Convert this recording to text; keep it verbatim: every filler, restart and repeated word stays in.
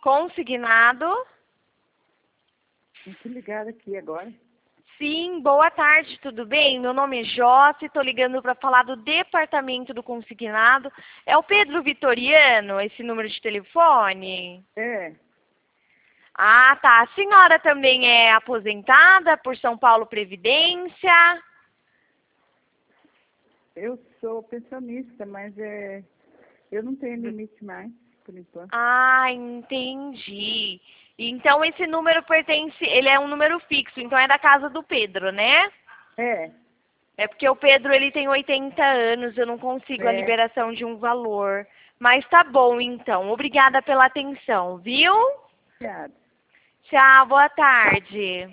Consignado. Muito ligado aqui agora. Sim, boa tarde, tudo bem? Meu nome é Josi, estou ligando para falar do departamento do consignado. É o Pedro Vitoriano, esse número de telefone? É, Ah, tá. A senhora também é aposentada por São Paulo Previdência? eu sou pensionista, mas é, eu não tenho limite mais, por enquanto. Ah, entendi. Então esse número pertence, ele é um número fixo, então é da casa do Pedro, né? É, É porque o Pedro ele tem oitenta anos, eu não consigo a é, liberação de um valor. Mas tá bom então. Obrigada pela atenção, viu? obrigada. Tchau, boa tarde.